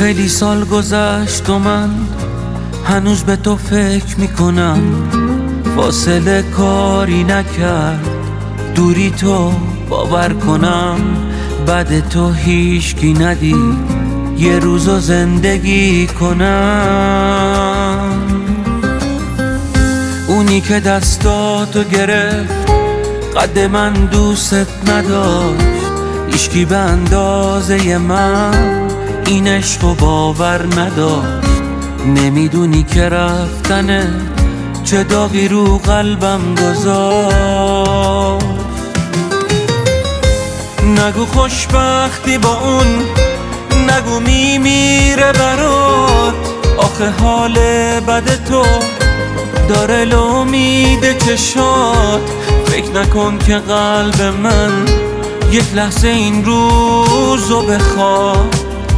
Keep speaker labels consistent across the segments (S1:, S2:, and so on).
S1: خیلی سال گذشت و من هنوز به تو فکر میکنم. فاصله کاری نکرد دوری تو باور کنم. بعد تو هیچکی ندید یه روزو زندگی کنم. اونی که دستاتو گرفت قد من دوست نداشت. هیچکی به اندازه من این عشقو باور نداشت. نمیدونی که رفتنه چه داغی رو قلبم گذاشت. نگو خوشبختی با اون، نگو میمیره برات. آخه حال بد تو داره لامید چشات. فکر نکن که قلب من یک لحظه این روزو بخواد.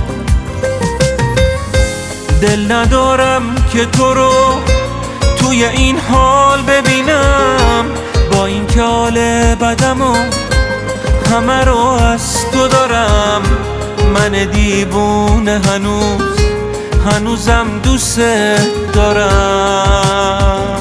S1: دل ندارم که تو رو توی این حال ببینم. با این که حال بدمو همه رو از تو دارم. من دیوونه هنوزم دوست دارم.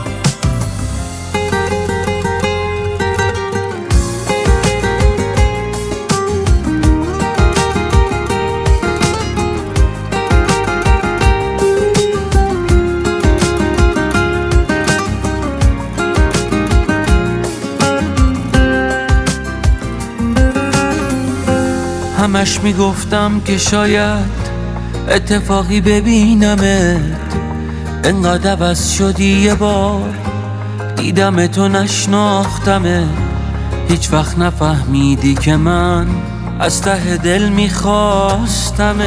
S1: همش میگفتم که شاید اتفاقی ببینمت. انقدر عوض شدی یه بار دیدم تو نشناختمت. هیچ وقت نفهمیدی که من از ته دل میخواستمت.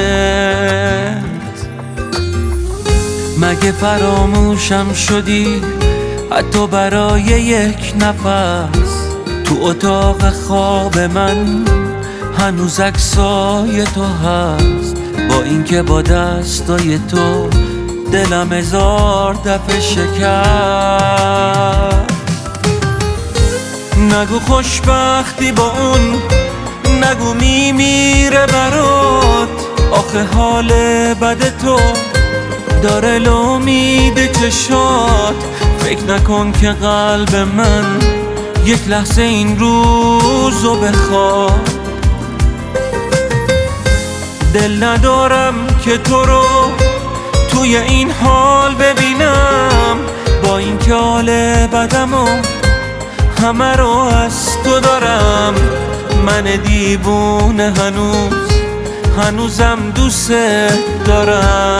S1: مگه فراموشم شدی حتی برای یک نفس؟ تو اتاق خواب من هنوز عکسای تو هست. با اینکه با دستای تو دلم 1000 دفعه شکست. نگو خوشبختی با اون، نگو میمیره برات. آخه حال بد تو داره لامید چشات. فکر نکن که قلب من یک لحظه این روزو بخواد. دل ندارم که تو رو توی این حال ببینم. با این که حال بدمو همه رو از تو دارم. من دیوونه هنوزم دوست دارم.